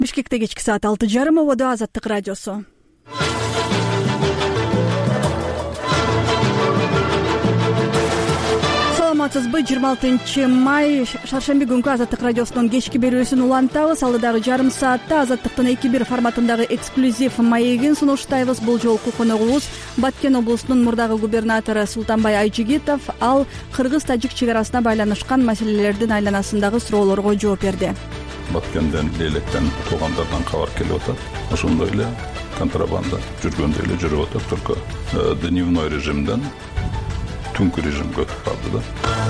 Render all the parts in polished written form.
Бишкекте кечки саат 6:30 ободо Азаттык радиосу. Саламатсызбы? 26 май шаршемби күнкү Азаттык радиосунун кечки берүүсүн улантабыз. Алдыдагы жарым саатта Азаттыктын 2-1 форматындагы эксклюзив маегин сунуштайбыз. Бул жолку коногубуз Баткен облусунун мурдагы губернатору Султанбай Айжигитов. Ал кыргыз-тажик чек арасына байланышкан маселелердин айланасындагы суроолорго жооп берди. Batkenden, Leylekten, Toğanlardan kavar kelip atar. Ошондой эле контрабанда жүргөндөй эле жүрүп атат. Только дневной режимден түнкү режимге өтүп калды да.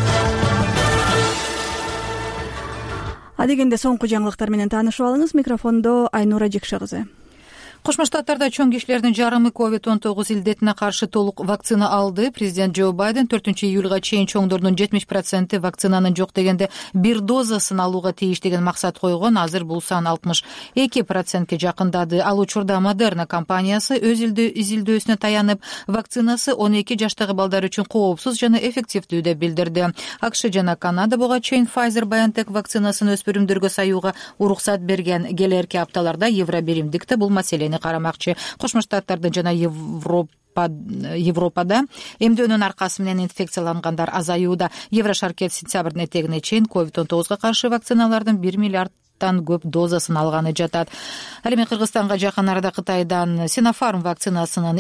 Адегенде соңку жаңылыктар менен таанышып алыңыз. Микрофондо Айнура Жекше кызы. Кошмо Штаттарда чоң кишилердин жарымы COVID-19 илдетине каршы толук вакцина алды. Президент Джо Байден 4-июлга чейин чоңдордун 70% вакцинанын жок дегенде бир дозасын алууга тийиш деген максат койгон. Азыр бул сан 62%ке жакындады. Ал учурда Moderna компаниясы өз изилдөөсүнө таянып, вакцинасы 12 жаштагы балдар үчүн коопсуз жана эффективдүү деп билдирди. АКШ жана Канада буга чейин Pfizer-BioNTech вакцинасын өспүрүмдөргө саюуга уруксат берген. Келерки апталарда Евробиримдикте бул маселени карамакчы. Кошмо Штаттарда жана Европада эмдөөнүн аркасы менен инфекциялангандар азаюуда. Еврошаркет сентябрдын этегине чейин COVID-19 каршы вакциналардын 1 миллиард көп дозасын алганы жатат. Ал эми Кыргызстанга жакын арада Кытайдан Sinopharm вакцинасынын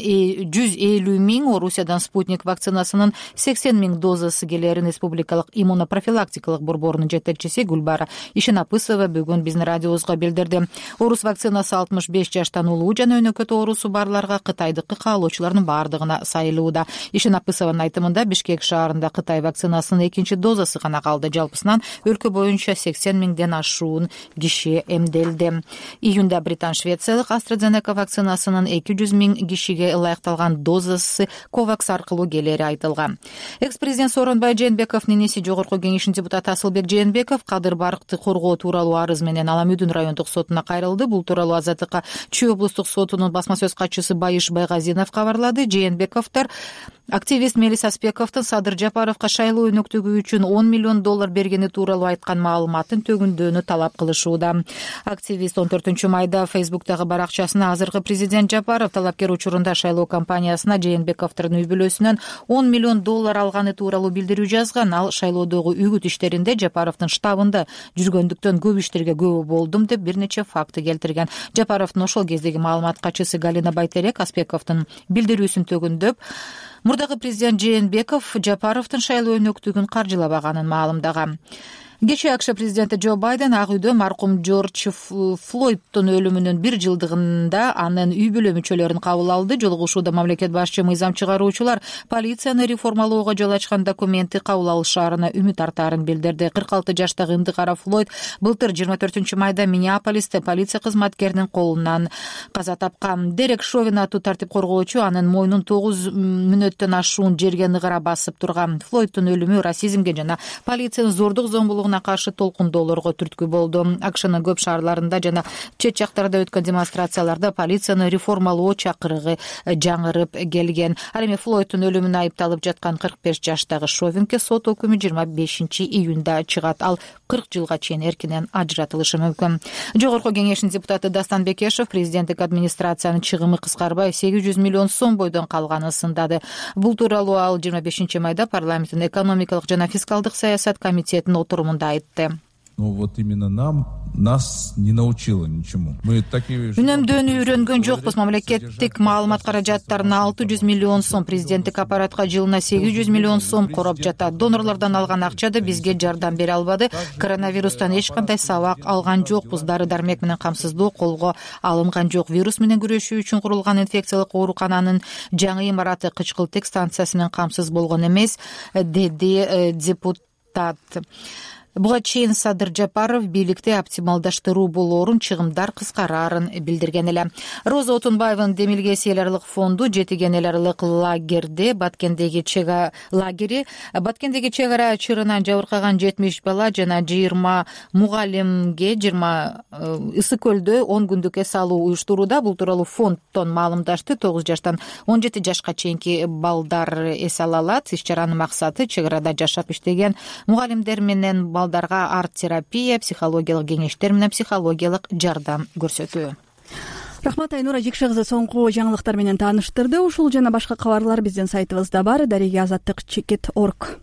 150 миң, Орусиядан Спутник вакцинасынын 80 миң дозасы келерин республикалык иммунопрофилактикалык борборунун жетекчиси Гүлбара Ишенапысова бүгүн биздин радиобузга билдирди. Орус вакцинасы 65 жаштан улуу жана өнөкөт оорусу барларга, Кытайдыкы каалоочулардын бардыгына сайылууда. Ишенапысованын айтымында Бишкек шаарында Кытай вакцинасынын экинчи дозасы гана калды. Жалпысынан өлкө боюнча 80 миңден ашуун киши эмделди. Июнда Британ-Швециялык AstraZeneca вакцинасынын 200 миң кишиге ылайыкталган дозасы Ковакс аркылуу келери айтылган. Экс-президент Сооронбай Жээнбеков ненеси Жогорку кеңештин депутаты Асылбек Жээнбеков Кадыр Барыкты коргоо тууралуу арыз менен Аламүдүн райондук сотуна кайрылды. Бул тууралуу Азаттыкка Чүй облустук сотунун басма сөз катчысы Байыш Байгазинов кабарлады. Жээнбековдор активист Мелис Аспековдун Садыр Жапаровго шайлоо өнөктүгү үчүн $10 миллион бергени тууралуу айткан маалыматын төгүндөөнү талап кылышууда. Активист 14 майда Фейсбуктагы баракчасына азыркы президент Жапаров талапкер учурунда шайлоо кампаниясына Жээнбековдун үй бүлөсүнөн $10 миллион алганы тууралуу билдирүү жазган. Ал шайлоодогу үгүт иштеринде Жапаровдун штабында жүргөндүктөн көп иштерге күбө болдум деп бир нече факты келтирген. Жапаровдун ошол кездеги маалымат катчысы Галина Байтерек Аспековдун билдирүүсүн төгүндөп, мурдагы президент Жээнбеков Жапаровдун шайлоо өнөктүгүн каржылабаганын маалымдаган. Кечээ АКШ президенти Джо Байден Ак үйдө маркум Джордж Флойдтун өлүмүнүн 1 жылдыгында анын үй бүлө мүчөлөрүн кабыл алды. Жолугушууда мамлекет башчы мыйзам чыгаруучулар полицияны реформалоого жол ачкан документти кабыл алышаарына үмүт артаарын билдирди. 46 жаштагы ындыкара Флойд былтыр 24 майда Миннеаполисте полиция кызматкеринин колунан каза тапкан. Дерек Шовин аттуу тартип коргоочу анын мойнун 9 мүнөттөн ашуун жерге ныгыра басып турган. Флойдтун өлүмү расизмге жана полициянын зордук зомбулугуна каршы толкундоолорго түрткү болду. АКШнын көп шаарларында жана чет жактарда өткөн демонстрацияларда полицияны реформалоо чакырыгы жаңырып келген. Ал эми Флойдтун өлүмүнө айыпталып жаткан 45 жаштагы Шовинге сот өкүмү 25 июнда чыгат. Ал 40 жылга чейин эркинен ажыратылышы мүмкүн. Жогорку кеңештин депутаты Дастан Бекешев президенттик администрациянын чыгымы кыскарбай $800 миллион бойдон калганын сындады. Бул тууралуу ал 25 майда парламенттин экономикалык жана фискалдык саясат комитетинин отурумунда айтты. Вот именно нас не научило ничему. Мы такие Үнөмдүүнү үйрөнгөн жокпуз. Мамлекеттик маалымат каражаттарына $600 миллион, президенттик аппаратка жылына $800 миллион короп жатат. Донорлордон алган акча да бизге жардам бере албады. Коронавирустан эч кандай сабак алган жокпуз. Дары-дармек менен камсыздоо колго алынган жок. Вирус менен күрөшүү үчүн курулган инфекциялык оорукананын жаңы имараты кычкылтек станциясы менен камсыз болгон эмес, деди депутат. Буга чейин Садыр Жапаров бийликти оптималдаштыруу болоорун, чыгымдар кыскараарын билдирген эле. Роза Отунбаеванын демилгеси эл аралык фонду жетиген эл аралык лагерде Баткендеги чек ара чырынан жабыркаган 70 бала жана 20 мугалимге 20 Ысык көлдө 10 күндүк эс алуу уюштурууда. Бул тууралуу фонддон маалымдашты. 9 жаштан 17 жашка чейинки балдар эс ала алат. Иш чаранын максаты чек арада жашап иштеген мугалимдер менен балдарга арт терапия, психологиялык кеңештер менен психологиялык жардам көрсөтүү. Рахмат, Айнура Жекше кызы соңку жаңылыктар менен тааныштырды. Ушул жана башка кабарлар биздин сайтыбызда бар. Дареге azаттык.org.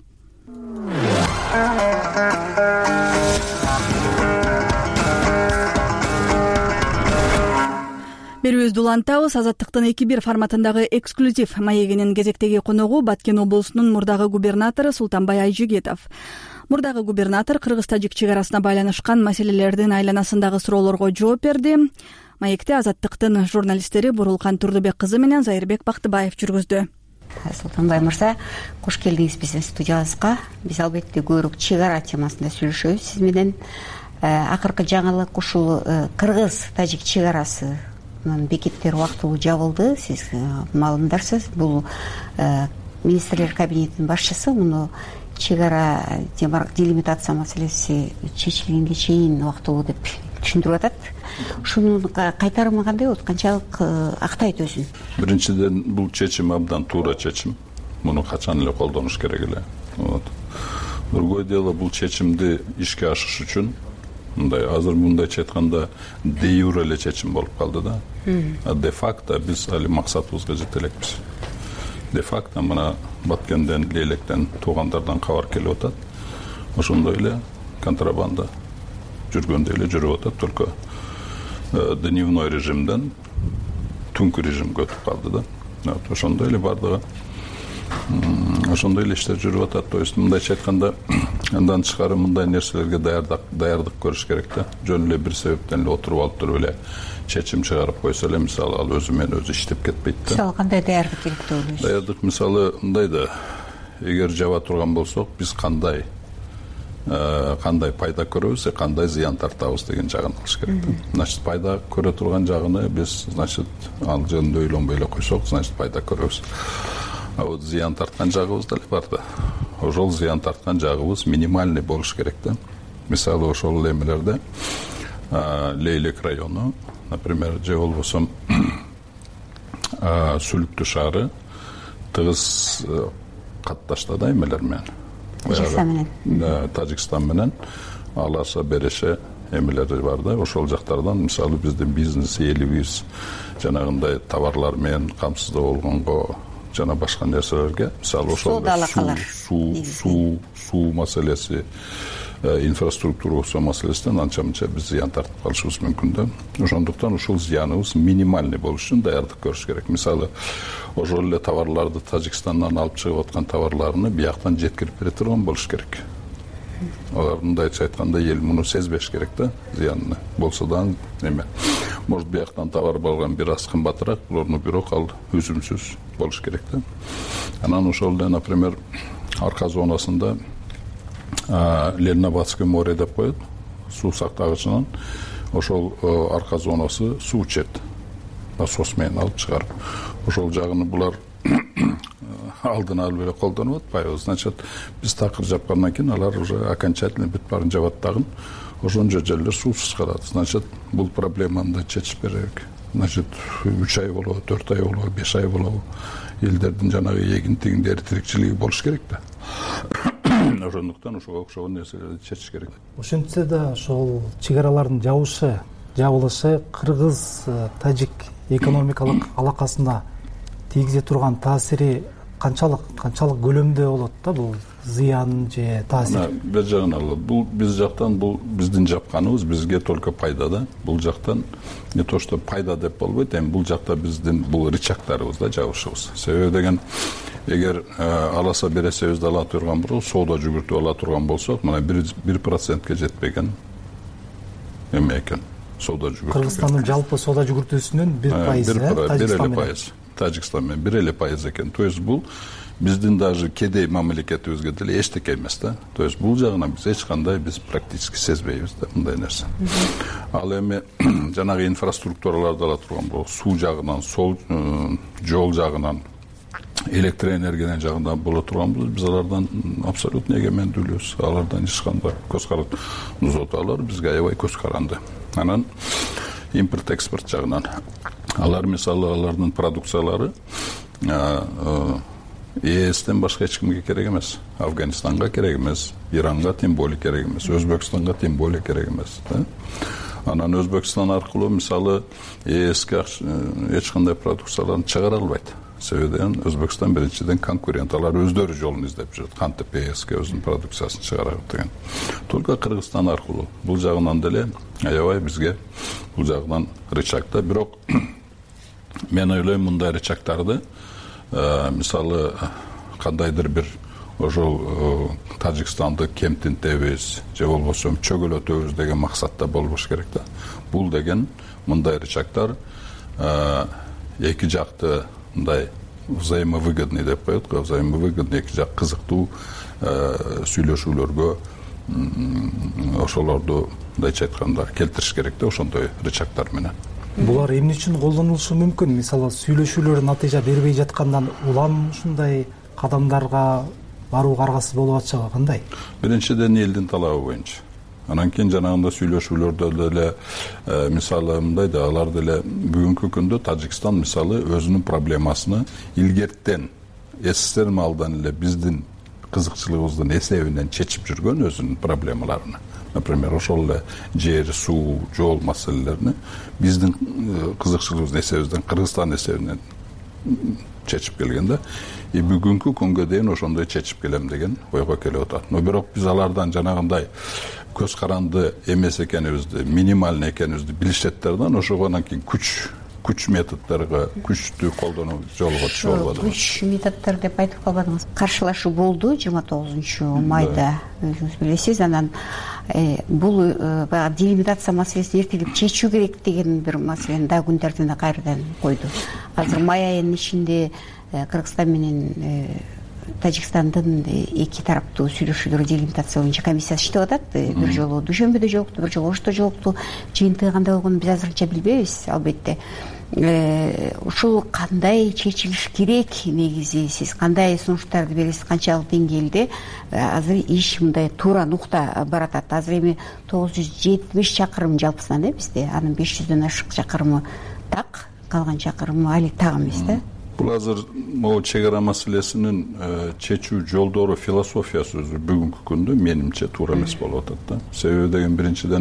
Берүүбүздү улантабыз. Азаттыктын 2-1 форматындагы эксклюзив маегинин кезектеги коногу Баткен облусунун мурдагы губернатору Султанбай Айжигитов. Мурдагы губернатор кыргыз-тажик чек арасына байланышкан маселелердин айланасындагы суроолорго жооп берди. Маекти Азаттыктын журналисттери Бурулкан Турдубек кызы менен Зайырбек Бактыбаев жүргүздү. Султанбай мырза, кош келдиңиз биздин студиябызга. Биз албетте көбүрөөк чек ара темасында сүйлөшөбүз сиз менен. Акыркы жаңылык ушул кыргыз-тажик чек арасы бекеттер убактылуу жабылды. Сиз маалымдарсыз, бул министрлер кабинетинин башчысы муну чек ара делимитация маселеси чечилгенге чейин убактылуу деп түшүндүрүп атат. Ушунун кайтарымы кандай болот? Канчалык актайт өзүн? Биринчиден, бул чечим абдан туура чечим. Муну качан эле колдонуш керек эле. Другое дело, бул чечимди ишке ашыш үчүн азыр мындайча айтканда де юре эле чечим болуп калды да. А де факто биз али максатыбызга жете элекпиз. Де факто мына Баткенден, Лейлектен, туугандардан кабар келип атат. Ошондой эле контрабанда жүргөндөй эле жүрүп атат, только дневной режимден түнкү режимге өтүп калды да. Ошондой эле бардыгы ошондой эле иштер жүрүп атат. То есть мындайча айтканда, андан тышкары мындай нерселерге даярдык көрүш керек да. Жөн эле бир себептен эле отуруп алып туруп эле чечим чыгарып койсо эле, мисалы, ал өзү менен өзү иштеп кетпейт да. Мисалы кандай даярдык керек деп ойлойсуз? Даярдык мисалы мындай да, эгер жаба турган болсок, биз кандай пайда көрөбүз, кандай зыян тартабыз деген жагын алыш керек да. Значит, пайда көрө турган жагыны биз, значит, ал жөнүндө ойлонбой эле койсок, значит, пайда көрөбүз. А вот зыян тарткан жагыбыз деле бар да. Ошол зыян тарткан жагыбыз минимальный болуш керек да. Мисалы, ошол эмелерде Лейлек району, например, же болбосо Сүлүктүү шаары тыгыз катташта да эмелер менен. Тажикстан менен алаша береше эмелери бар да. Ошол жактардан мисалы биздин бизнес ээлибиз жанагындай товарлар менен камсыздоо болгонго жана башка нерселерге, мисалы ошол суу маселеси, инфраструктура маселесинен анча-мынча биз зыян тартып калышыбыз мүмкүн да. Ошондуктан ушул зыяныбыз минимальный болуш үчүн даярдык көрүш керек. Мисалы, ошол эле товарларды Тажикстандан алып чыгып аткан товарларны бияктан жеткирип бере турган болуш керек. Алар мындайча айтканда эл муну сезбеш керек да, зыянны. Болсо да эме. Может, бияктан товар болгон бир аз кымбатыраак, бирок ал үзүмсүз болуш керек да. Анан ошол эле, например, арка зонасында Ленинабадское море деп коет, суу сактагычынан ошол арка зонасы суу ичет. Насос менен алып чыгарып. Ошол жагыны булар алдын алып эле колдонуп атпайбы. Значит, биз такыр жапкандан кийин алар уже окончательно бүт баарын жабат дагы. Ошончо жерлер суусуз калат. Значит, бул проблеманы да чечип берелик. Значит, 3 ай болобу, 4 ай болобу, 5 ай болобу, элдердин жанагы эгин-тигиндери тирикчилиги болуш керек да. Ошондуктан ошого окшогон нерселерди чечиш керек. Ошентсе да ошол чек аралардын жабылышы кыргыз-тажик экономикалык алакасына тийгизе турган таасири канчалык көлөмдө болот да, бул зыян же таасир? Бир жагын алып, бул биз жактан, бул биздин жапканыбыз бизге только пайда да. Бул жактан не то что пайда деп болбойт, эми бул жакта биздин бул рычагдарыбыз да жабышыбыз. Себеби деген, эгер аласа бересебизди ала турган болсок, соода жүгүртүп ала турган болсок, мына 1% жетпеген эме экен. Соода жүгүртүү. Кыргызстандын жалпы соода жүгүртүүсүнүн 1%, Тажикстан менен 1% экен. То есть бул биздин даже кедей мамлекетибизге деле эчтеке эмес да. То есть бул жагынан биз эч кандай практически сезбейбиз да мындай нерсе. Ал эми жанагы инфраструктураларды ала турган болсок, суу жагынан, жол жагынан, электр энергиянын жагынан боло турган болсо, биз алардан абсолютно эгемендүүлүбүз. Алардан эч кандай көз каранды зот, алар бизге аябай көз каранды. Анан импорт экспорт жагынан алар мисалы алардын продукциялары ээстен башка эч кимге керек эмес. Афганистанга керек эмес, Иранга тем более керек эмес, Өзбекстанга тем более керек эмес. Анан Өзбекстан аркылуу мисалы ээске эч кандай продукцияларды чыгара албайт. Себебі Өзбекстан биринчиден конкурент, алар өздөрү жолун издеп жүрөт, кантип ээске өзүнүн продукциясын чыгарат деген. Только Кыргызстан аркылуу. Бул жагынан деле аябай бизге бул жагынан рычагда, бирок мен ойлойм мындай рычагдарды мисалы кандайдыр бир ошол Тажикстанды кемтинтебиз же болбосо чөгөлөтөбүз деген максатта болбош керек да. Бул деген мындай рычагдар эки жакты мындай взаимовыгодный деп коет го, взаимовыгодный эки жак кызыктуу сүйлөшүүлөргө ошолорду мындайча айтканда келтириш керек да, ошондой рычагдар менен. Булар эмне үчүн колдонулушу мүмкүн? Мисалы сүйлөшүүлөр натыйжа бербей жаткандан улам ушундай кадамдарга барууга аргасыз болуп атышабы, кандай? Биринчиден элдин талабы боюнча. Анан кийин жанагында сүйлөшүүлөрдө деле мисалы мындай да, алар деле бүгүнкү күндө Тажикстан мисалы өзүнүн проблемасыны илгертен СССР маалдан эле биздин кызыкчылыгыбыздын эсебинен чечип жүргөн өзүнүн проблемаларын. Например, ошол эле жер, суу, жол маселелерин биздин кызыкчылыгыбыздын эсебибизден, Кыргызстан эсебинен чечип келгенде, бүгүнкү күнгө дейин ошондой чечип келем деген ойго келип атат. Но бирок биз алардан жанагындай көз каранды эмес экенибизди, минималный экенибизди билишеттерден ошондон кийин күч методдорго, күчтү колдонуу жолго түшүп албады. Күч методдор деп айтып калбадыңыз. Каршылашуу болду 29 майда, өзүңүз билесиз. Анан бул баягы делимитация маселесин эртелеп чечүү керек деген бир маселени да күн тартибине кайрадан койду. Азыр май айынын ичинде Кыргызстан менен Тажикстандын эки тараптуу сүйлөшүүлөр делимитация боюнча комиссиясы иштеп атат. Бир жолу Дүйшөмбөдө жолукту, бир жолу Ошто жолукту. Жыйынтыгы кандай болгонун биз азырынча билбейбиз, албетте. Ушул кандай чечилиш керек негизи, сиз кандай сунуштарды бересиз, канчалык деңгээлде? Азыр иш мындай туура нукта баратат. Азыр эми 970 чакырым жалпысынан бизде, анын 500дөн ашык чакырымы так, калган чакырымы али так эмес да. Бул азыр могу чегара маселесинин чечүү жолдору, философиясы өзү бүгүнкү күндө менимче туура эмес болуп атат да. Себеби деген биринчиден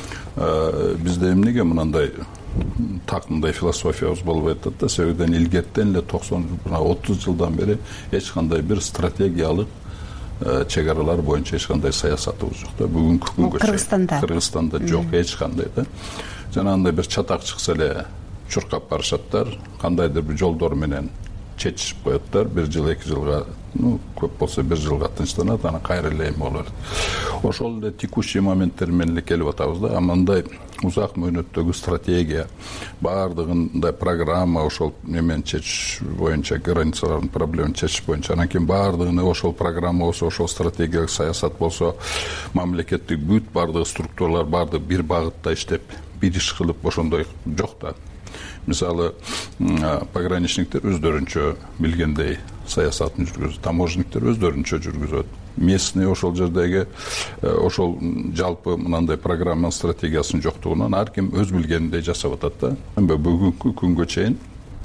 бизде эмнеге мындай так мындай философиябыз болбой атат да. Себебиден илгертен эле 30 жылдан бери эч кандай бир стратегиялык чегаралар боюнча эч кандай саясатыбыз жок да. Бүгүнкү күнгө Кыргызстанда жок эч кандай да. Жанагындай бир чатак чыкса эле чуркап барышаттар, кандайдыр бир жолдор менен чечишип коеттар, 1 жыл 2 жылга, көп болсо 1 жылга тынчтанат, анан кайра эле эми болот. Ошол эле текущий моменттер менен эле келип атабыз да. Мындай узак мөөнөттөгү стратегия, баардыгындай программа ошол немен чечиш боюнча, границалардын проблемын чечиш боюнча, анан кийин баардыгыны ошол программа болсо, ошол стратегиялык саясат болсо, мамлекеттик бүт баардыгы структуралар баардыгы бир багытта иштеп, бир иш кылып ошондой жок да. Мисалы, пограничниктер өздөрүнчө билгендей саясатын жүргүзөт, таможенниктер өздөрүнчө жүргүзөт. Местный ошол жердеги ошол жалпы мынандай программа стратегиясынын жоктугунан ар ким өз билгениндей жасап атат да. Бүгүнкү күнгө чейин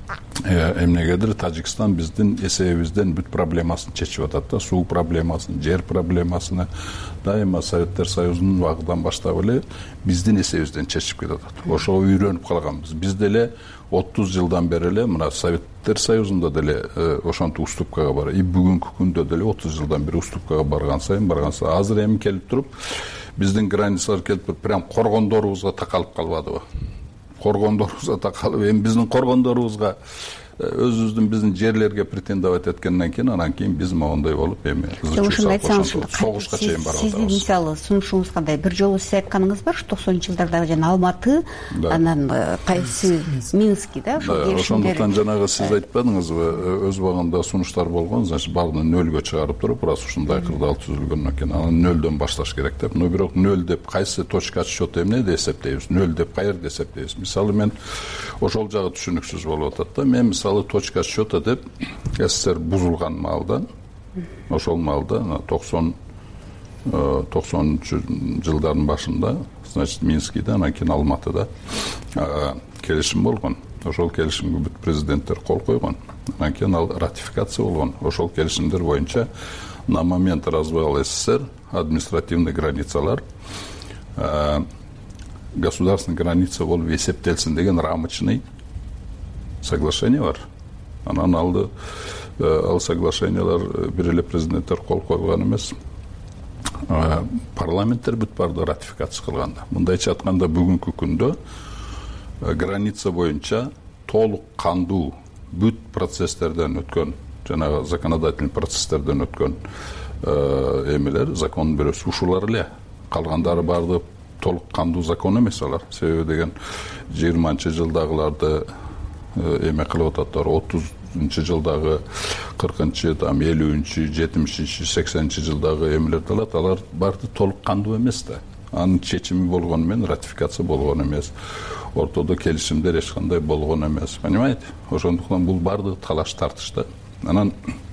эмнегедир Тажикстан биздин эсебибизден бүт проблемасын чечип атат да. Суу проблемасын, жер проблемасын дайыма Советтер Союзунун убагынан баштап эле биздин эсебибизден чечип кетип атат. Ошого үйрөнүп калганбыз. Биз деле 30 жылдан бери эле мына Советтер Союзунда деле ошонтип уступкага бар. Бүгүнкү күндө деле 30 жылдан бери уступкага барган сайын азыр эми келип туруп биздин границалар келип туруп прям коргондорубузга такалып калбадыбы? Коргондорубузга такалып, эми биздин коргондорубузга өзүбүздүн биздин жерлерге претендовать эткенден кийин анан кийин биз могундай болуп эми согушка чейин барып атабыз. Сиздин мисалы сунушуңуз кандай? Бир жолу сиз айтканыңыз бар, 90 жылдардагы жана Алматы, анан кайсы Минский да, ошол келишимдер. Ошондуктан жанагы сиз айтпадыңызбы, өз убагында сунуштар болгон, значит, баарын нөлгө чыгарып туруп, раз ушундай кырдаал түзүлгөндөн кийин анан нөлдөн башташ керек деп. Но бирок нөл деп кайсы точка отсчета эмнеди эсептейбиз? Нөл деп каерде эсептейбиз? Мисалы мен ошол жагы түшүнүксүз болуп атат да. Мен точка счета деп СССР бузулган маалда, ошол маалда 90 жылдардын башында, значит, Минскийде, анан кийин Алматыда келишим болгон. Ошол келишимге бүт президенттер кол койгон. анан кийин ал ратификация болгон. Ошол келишимдер боюнча на момент развала СССР административный границалар государственный граница болуп эсептелсин деген рамочный соглашение бар. Анан ал соглашениялар бир эле президенттер кол койгон эмес, парламенттер бүт барды ратификация кылганда. Мындайча айтканда бүгүнкү күндө граница боюнча толук кандуу бүт процесстерден өткөн, жанагы законодательный процесстерден өткөн эмелер, закон бирөөсү ушулар эле. Калгандары барды толук кандуу закон эмес алар. Себеби деген 20-чы жылдагыларды эме кылып атат, 30-чы жылдагы, 40-чы, 50-чы, 70-чи, 80-чи жылдагы эмелерди алат. Алар барды толук кандуу эмес да. Анын чечими болгону менен ратификация болгон эмес. Ортодо келишимдер эч кандай болгон эмес. Понимаете? Ошондуктан бул бардыгы талаш тартыш да. Анан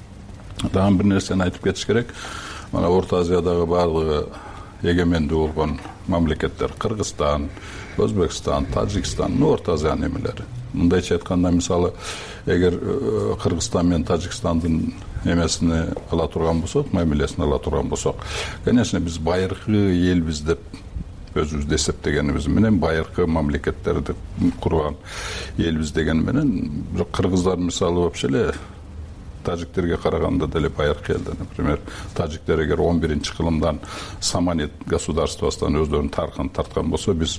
дагы бир нерсени айтып кетиш керек. Мана Орто Азиядагы бардыгы эгемендүү болгон мамлекеттер: Кыргызстан, Өзбекстан, Тажикстан, Орто Азиянын эмелери. Мындайча айтканда, мисалы, эгер Кыргызстан менен Тажикстандын эмесини ала турган болсок, мамилесин ала турган болсок, конечно, биз байыркы элбиз деп өзүбүздү эсептегенибиз менен, байыркы мамлекеттерди курган элбиз деген менен, кыргыздар мисалы вообще эле тажиктерге караганда деле байыркы эл. Например, тажиктер эгер 11-чи кылымдан самонет государствосунан өздөрүнүн тарыхын тарткан болсо, биз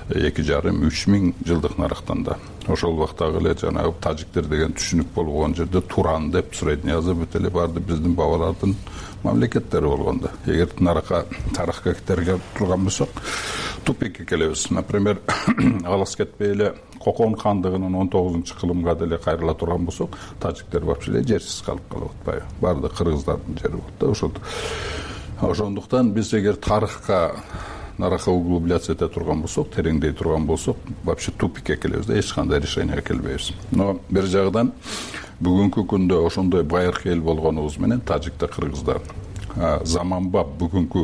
2,5-3 миң жылдык нарыктан да. Ошол убактагы эле жанагы тажиктер деген түшүнүк болгон жерде Туран деп, средний Азия бүт эле барды биздин бабалардын мамлекеттери болгондо. Эгер тарыхка кетерге турган болсок, тупикке келебиз. Например, алыс кетпей эле Кокон хандыгынын 19-чы кылымга деле кайрыла турган болсок, тажиктер вообще эле жерсиз калып калып атпайбы? Барды кыргыздардын жери болот да. Ошондуктан биз эгер тарыхка наракка углубляться эте турган болсок, тереңдей турган болсок, вообще тупикке келебиз да, эч кандай решенияга келбейбиз. Но бир жагынан бүгүнкү күндө ошондой байыркы эл болгонубуз менен тажиктер, кыргыздар заманбап бүгүнкү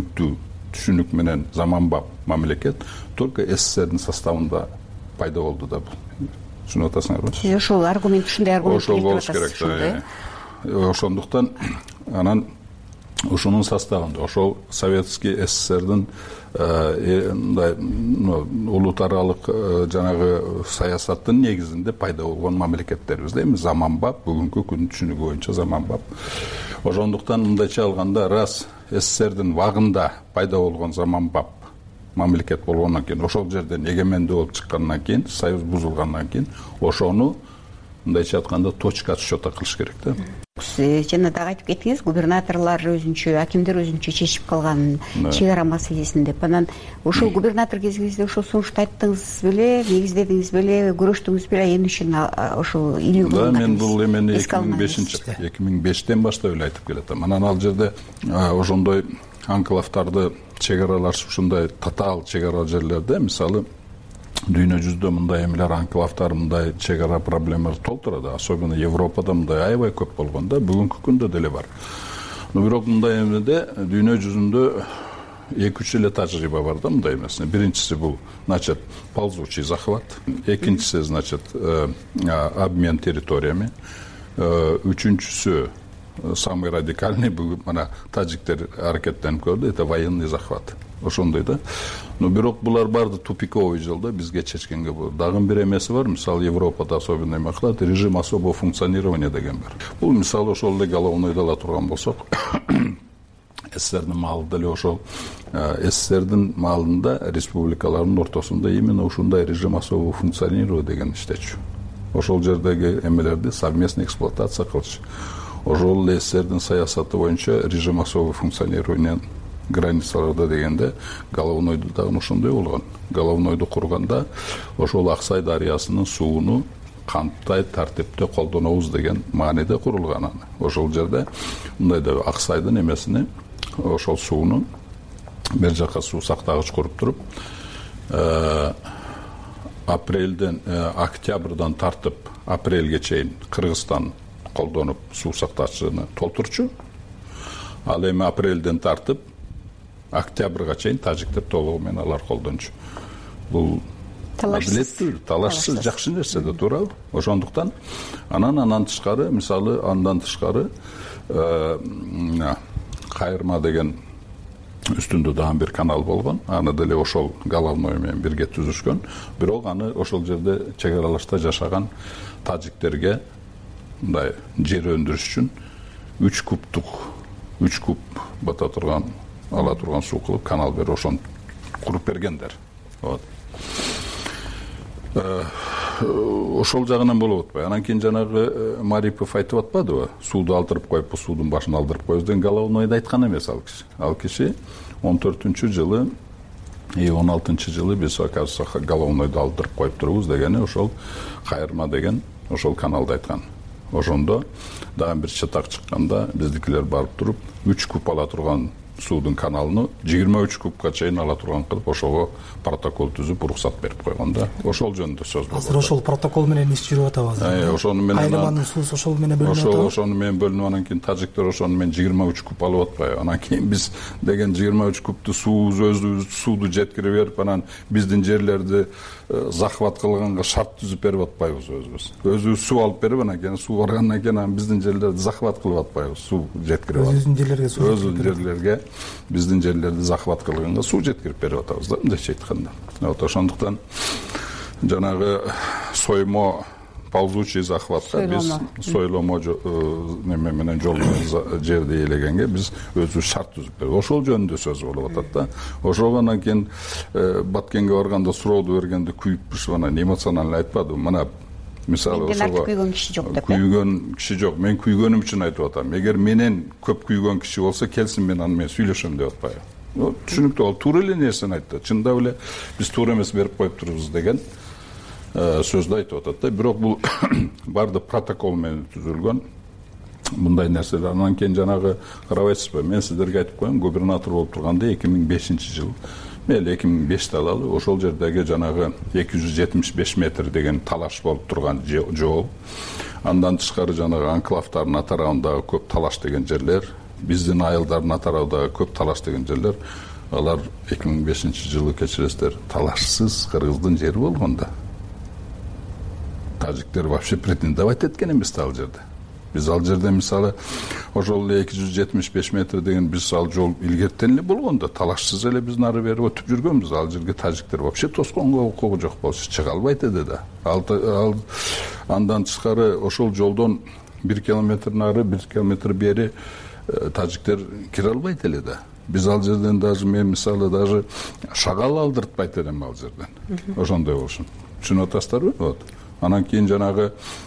түшүнүк менен заманбап мамлекет только СССРдин составында пайда болду да. Түшүнүп атасыңарбы? Сиз ошол аргумент, ушундай аргумент ошол болуш керек да. Ошондуктан анан ушунун составында ошол Советский СССРдин мындай улут аралык жанагы саясаттын негизинде пайда болгон мамлекеттербиз да. Эми заманбап, бүгүнкү күндүн түшүнүгү боюнча заманбап. Ошондуктан мындайча алганда, раз СССРдин вагында пайда болгон заманбап мамлекет болгондон кийин, ошол жерден эгемендүү болуп чыккандан кийин, союз бузулгандан кийин, ошону мындайча айтканда точка отсчета кылыш керек да. Сиз жана дагы айтып кеттиңиз, губернаторлор өзүнчө, акимдер өзүнчө чечип калган чек ара маселесин деп. Анан ошол губернатор кезиңизде ошол сунушту айттыңыз беле, негиздедиңиз беле, көрүштүңүз беле, эмне үчүн ошол илүү кылган? Мен бул эмени 2005-тен баштап эле айтып келатам. Анан ал жерде ошондой анклавдарды, чек аралар, ушундай татаал чек ара жерлерде, мисалы, дүйнө жүзүндө мындай эмелер, анклавдар, мындай чек ара проблемалар толтурат. Особенно Европада мындай аябай көп болгон да, бүгүнкү күндө деле бар. Но бирок мындай эмеде дүйнө жүзүндө 2-3 эле тажрыйба бар да мындай эмесине. Биринчиси бул, значит, ползучий захват. Экинчиси, значит, обмен территориями. Үчүнчүсү, самый радикальный, мына тажиктер аракеттенип көрдү, это военный захват. Ошондой да. Но бирок булар барды тупиковый жолдо бизге чечкенге болот. Дагы бир эмеси бар, мисалы Европада особенно эме кылат, режим особого функционирования деген бар. Бул мисалы ошол эле головнойдо ала турган болсок, СССРдин маалында эле ошол СССРдин маалында республикалардын ортосунда именно ушундай режим особого функционирования деген иштечү. Ошол жердеги эмелерди совместный эксплуатация кылчу. Ошол эле СССРдин саясаты боюнча режим особого функционирования границаларда дегенде головнойду дагы ошондой болгон. Головнойду курганда ошол Аксай дарыясынын сууну канттай тартипте колдонобуз деген мааниде курулган. Ошол жерде мындай да Аксайдын эмесини, ошол сууну бер жака суу сактагыч куруп туруп, апрелден октябрдан тартып апрелге чейин Кыргызстан колдонуп суу сактагычын толтурчу. Ал эми апрелден тартып октябрга чейин тажиктер толугу менен алар колдончу. Бул талашсыз жакшы нерсе да, туурабы? Ошондуктан анан тышкары, мисалы андан тышкары кайырма деген үстүндө дагы бир канал болгон. Аны деле ошол головной менен бирге түзүшкөн. Бирок аны ошол жерде чек аралашта жашаган тажиктерге мындай жер өндүрүш үчүн 3 куб бата турган, ала турган суу кылып канал берип ошону куруп бергендер. Ошол жагынан болуп атпайбы? Анан кийин жанагы Марипов айтып атпадыбы? Сууду алдырып коюп, суудун башын алдырып коебуз деген головнойду айткан эмес ал киши. Ал киши 14-жылы 16-жылы биз, оказывается, головнойду алдырып коюп турбуз дегени ошол кайырма деген ошол каналды айткан. Ошондо дагы бир чатак чыкканда биздикилер барып туруп 3 куб ала турган суудун каналын 23 кубка чейин ала турган кылып ошого протокол түзүп уруксат берип койгон да. Ошол жөнүндө сөз болду. Азыр ошол протокол менен иш жүрүп атабы азыр. Ошону менен Кайрыманын суусу ошол менен бөлүнүп атабы. Ошону менен бөлүнүп, анан кийин тажиктер ошону менен 23 куб алып атпайбы? Анан кийин биз деген 23 кубту өзүбүз сууду жеткирип берип, анан биздин жерлерди захват кылганга шарт түзүп берип атпайбыз өзүбүз. Өзүбүз суу алып берип, анан кийин суу баргандан кийин биздин жерлерди захват кылып атпайбыз, суу жеткирип атабыз. Өзүбүздүн жерлерге биздин жерлерди захват кылганга суу жеткирип берип атабыз да, мындайча айтканда. Ошондуктан жанагы соймо, ползучий захватка биз сойломо неме менен жол жерди ээлегенге биз өзүбүз шарт түзүп бердик. Ошол жөнүндө сөз болуп атат да. Ошого анан кийин Баткенге барганда сурооду бергенде күйүп анан эмоционально айтпадым. Мына мисалы ошого күйгөн киши жок деп. Күйгөн киши жок. Мен күйгөнүм үчүн айтып атам. Эгер менен көп күйгөн киши болсо келсин, мен аны сүйлөшөм деп атпайбы. Түшүнүктүү, ал туура эле нерсени айтты. Чындап эле биз туура эмес берип коюп турбуз деген сөздү айтып атат да. Бирок бул барды протокол менен түзүлгөн мындай нерселер. Анан кийин жанагы карабайсызбы, мен сиздерге айтып коеюн, губернатор болуп турганда 2005-жыл, мейли 2005-те алалы, ошол жердеги жанагы 275 метр деген талаш болуп турган жол. Андан тышкары жанагы анклавдардын атарабындагы көп талаш деген жерлер, биздин айылдардын атарабындагы көп талаш деген жерлер, алар 2005-жылы кечиресиздер, талашсыз кыргыздын жери болгон да. Тажиктер вообще претендовать эткен эмес ал жерде. Биз ал жерде мисалы ошол 275 метр деген биз ал жол илгертен эле болгон да, талашсыз эле биз нары бери өтүп жүргөнбүз. Ал жерге тажиктер вообще тосконго укугу жок болчу, чыга албайт эди да. Ал андан тышкары ошол жолдон 1 километр нары, 1 километр бери тажиктер кире албайт эле да. Биз ал жерден даже мен мисалы даже шагал алдыртпайт элем ал жерден. Ошондой болушун. Түшүнүп атасыздарбы? Вот. Анан кийин жанагы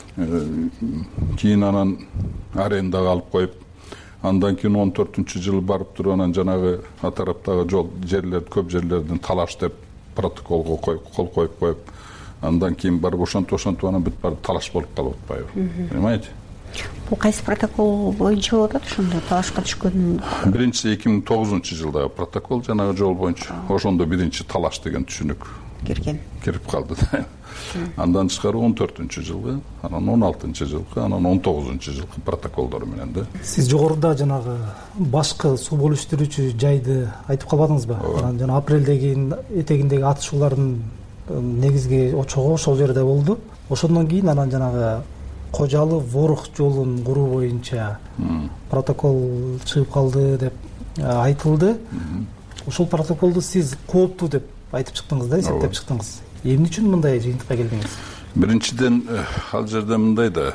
кийин анан арендага алып коюп, андан кийин 14-жылы барып туруп анан жанагы атараптагы жол жерлер, көп жерлерден талаш деп протоколго кол коюп, андан кийин барып ошентип анан бүт барып талаш болуп калып атпайбы? Понимаете? Бул кайсы протокол боюнча болуп атат ошондо талашка түшкөн? Биринчиси 2009-жылдагы протокол жанагы жол боюнча. Ошондо биринчи талаш деген түшүнүк кирип калды да. Андан тышкары 14-жылгы, анан 16-жылгы, анан 19-жылгы протоколдору менен да. Сиз жогоруда жанагы башкы суу бөлүштүрүүчү жайды айтып калбадыңызбы? Анан жана апрелдеги этегиндеги атышуулардын негизги очогу ошол жерде болду. Ошондон кийин анан жанагы Кожалы Ворух жолун куруу боюнча протокол чыгып калды деп айтылды. Ошол протоколду сиз кооптуу деп айтып чыктыңыз да, эсептеп чыктыңыз. Эмне үчүн мындай жыйынтыкка келдиңиз? Биринчиден ал жерде мындай да,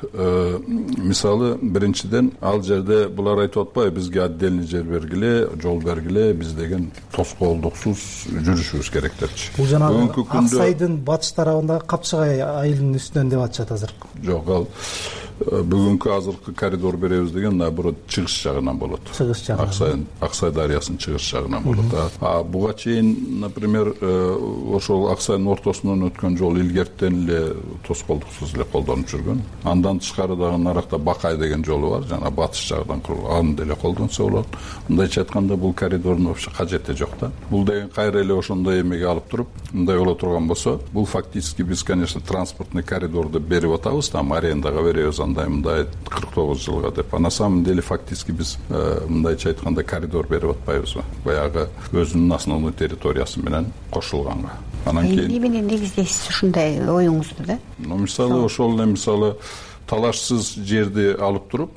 мисалы биринчиден ал жерде булар айтып атпайбы, бизге отдельный жер бергиле, жол бергиле, биз деген тоскоолдуксуз жүрүшүбүз керек депчи. Бул жанагы Аксайдын батыш тарабындагы Капчыгай айылынын үстүнөн деп атышат азыр. Жок, ал бүгүнкү азыркы коридор беребиз деген наоборот чыгыш жагынан болот. Чыгыш жагынан. Аксай дарыясынын чыгыш жагынан болот. А буга чейин, например, ошол Аксайдын ортосунан өткөн жол илгертен эле тоскоолдуксуз эле колдонуп жүргөн. Андан тышкары дагы наракта Бакай деген жолу бар, жана батыш жагынан курулган, аны деле колдонсо болот. Мындайча айтканда бул коридордун вообще кажети жок да. Бул деген кайра эле ошондой эмеге алып туруп, мындай боло турган болсо, бул фактически биз, конечно, транспортный коридорду берип атабыз, там арендага беребиз, мындай 49 жылга деп. А на самом деле фактически биз мындайча айтканда коридор берип атпайбызбы? Баягы өзүнүн основной территориясы менен кошулганга. Анан кийин эмне менен негиздейсиз ушундай оюңузду да? Мисалы ошол эле мисалы талашсыз жерди алып туруп,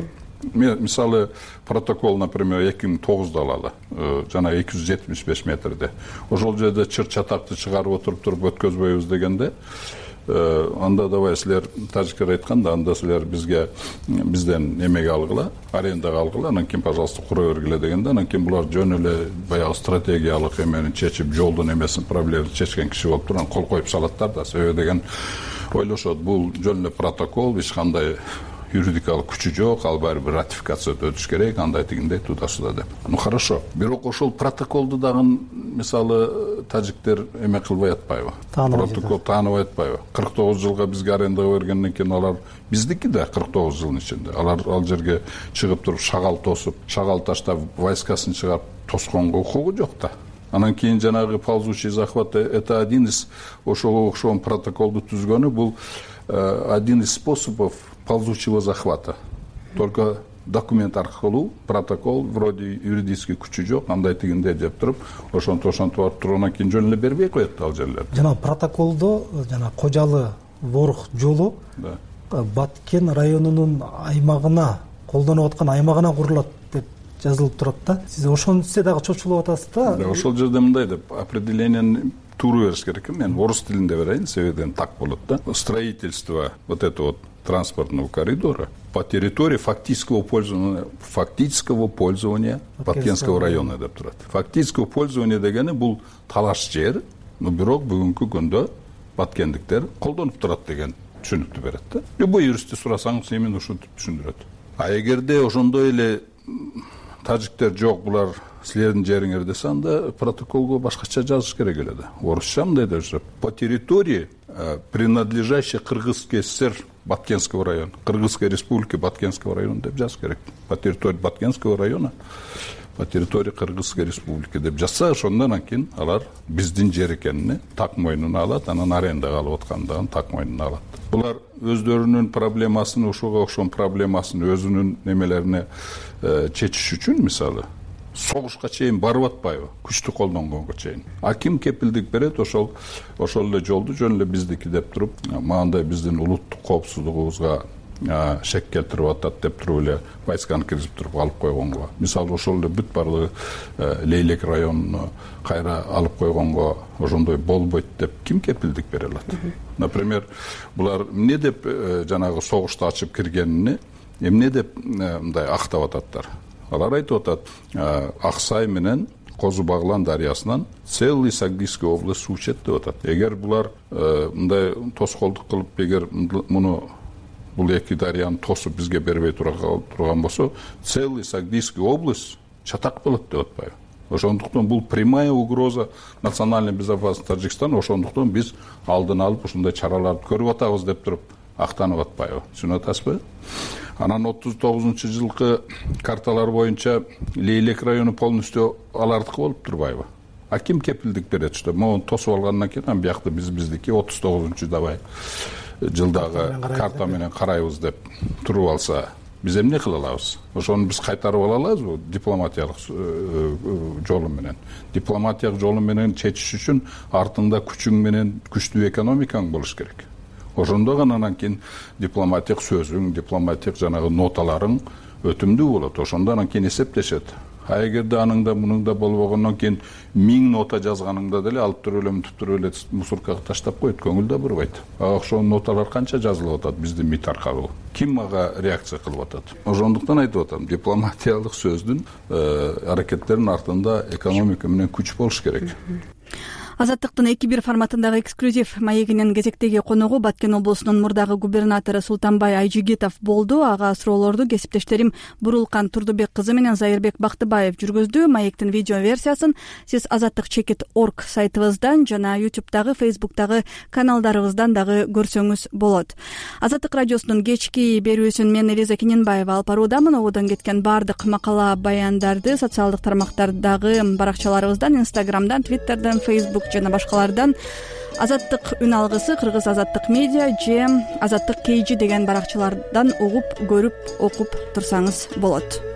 мисалы протокол, например, 2009-да алалы, жана 275 метрде. Ошол жерде чыр чатакты чыгарып туруп өткөзбөйбүз дегенде, анда давай силер тажиктер айтканда, анда силер бизден эмеге алгыла, арендага алгыла, анан кийин пожалуйста кура бергиле дегенде, анан кийин булар жөн эле баягы стратегиялык эмени чечип, жолдун эмесин проблемасын чечкен киши болуп турган кол коюп салаттар да. Себеби деген ойлошот, бул жөн эле протокол, эч кандай юридикалык күчү жок, ал баары бир ратификациядан өтүш керек, андай тигиндей туда-сюда деп. Хорошо. Бирок ошол протоколду дагы мисалы тажиктер эме кылбай атпайбы? Протокол тааныбай атпайбы? 49 жылга бизге арендага бергенден кийин алар биздики да 49 жылдын ичинде. Алар ал жерге чыгып туруп шагал тосуп, шагал таштап войскасын чыгарып тосконго укугу жок да. Анан кийин жанагы ползучий захват, это один из ошого окшогон протоколду түзгөнү, бул один из способов ползучего захвата. Только документ аркылуу, протокол, вроде юридический күчү жок, андай тигиндей деп туруп, ошонтип барып тургандан кийин жөн эле бербей коет ал жерлер. Жана протоколдо жана Кожалы Ворух жолу Баткен районунун аймагына, колдонуп аткан аймагына курулат деп жазылып турат да. Сиз ошону сиз дагы чочулуп атасыз да? Ошол жерде мындай деп определениени тууру бериш керек. Мен орус тилинде берейин, себебен так болот да. Строительство вот этого вот транспортного коридора по территории фактического пользования Баткенского района деп турат. Фактического пользования дегени бул талаш жер, бирок бүгүнкү күндө баткендиктер колдонуп турат деген түшүнүктү берет да. Любой юристти сурасаңыз эми ушинтип түшүндүрөт. А эгерде ошондой эле тажиктер жок, булар силердин жериңер десе, анда протоколго башкача жазыш керек эле да. Орусча мындай деп жазып: по территории принадлежащей Кыргызской ССР Баткенского района, Кыргызской республики Баткенского района деп жазыш керек. По территории Баткенского района, по территории Кыргызской республики деп жазса, ошондон кийин алар биздин жер экенин так мойнуна алат, анан арендага алып аткандыгын так мойнуна алат. Булар өздөрүнүн проблемасын, ошого окшогон проблемасын өзүнүн немелерине чечиш үчүн, мисалы, согушка чейин барып атпайбы, күчтү колдонгонго чейин. А ким кепилдик берет? Ошол эле жолду жөн эле биздики деп туруп, мындай биздин улуттук коопсуздугубузга шек келтирип атат деп туруп эле войсканы киргизип туруп алып койгонго. Мисалы, ошол эле бүт барлыгы Лейлек районуну кайра алып койгонго ошондой болбойт деп ким кепилдик бере алат? Например, булар эмне деп жанагы согушту ачып киргенини эмне деп мындай актап ататтар? Алар айтып атат, Аксай менен Козу Баглан дарыясынан целый Сагдийская область суу ичет деп атат. Эгер булар мындай тоскоолдук кылып, эгер муну бул эки дарыяны тосуп бизге бербей турган болсо, целый Сагдийская область чатак болот деп атпайбы? Ошондуктан бул прямая угроза национальной безопасности Таджикистана, ошондуктан биз алдын алып ушундай чараларды көрүп атабыз деп туруп актанып атпайбы? Түшүнүп атасызбы? Анан 39-жылкы карталар боюнча Лейлек району полностью алардыкы болуп турбайбы? А ким кепилдик берет, что могу тосуп алгандан кийин биякта биздики 39-давай жылдагы карта менен карайбыз деп туруп алса, биз эмне кыла алабыз? Ошону биз кайтарып ала алабызбы дипломатиялык жолу менен? Дипломатиялык жолу менен чечиш үчүн артында күчүң менен күчтүү экономикаң болуш керек. Ошондо гана анан кийин дипломатиялык сөзүң, дипломатиялык жанагы ноталарың өтүмдүү болот. Ошондо анан кийин эсептешет. А эгерде аныңда мунуңда болбогондон кийин 1000 нота жазганыңда деле алып туруп эле мынтип туруп эле мусоркага таштап коет, көңүл да бурбайт. Ошол ноталар канча жазылып атат биздин МИД аркылуу? Ким ага реакция кылып атат? Ошондуктан айтып атам, дипломатиялык сөздүн аракеттеринин артында экономика менен күч болуш керек. Азаттыктын 2-1 форматындагы эксклюзив маегинин кезектеги коногу Баткен облусунун мурдагы губернатору Султанбай Айжигитов болду. Ага суроолорду кесиптештерим Бурулкан Турдубек кызы менен Зайырбек Бактыбаев жүргөздү. Маектин видео версиясын сиз azattik.org сайтыбыздан жана YouTube'дагы, Facebook'дагы каналдарыбыздан дагы көрсөңүз болот. Азаттык радиосунун кечки берүүсүн мен Элиза Кененбаева алып баруудамын. Ободон кеткен бардык макала баяндарды социалдык тармактардагы баракчаларыбыздан, Instagram'дан, Twitter'дан, Facebook жана башкалардан Азаттык үн алгысы, Кыргыз Азаттык медиа же Азаттык KG деген баракчалардан угуп, көрүп, окуп турсаңыз болот.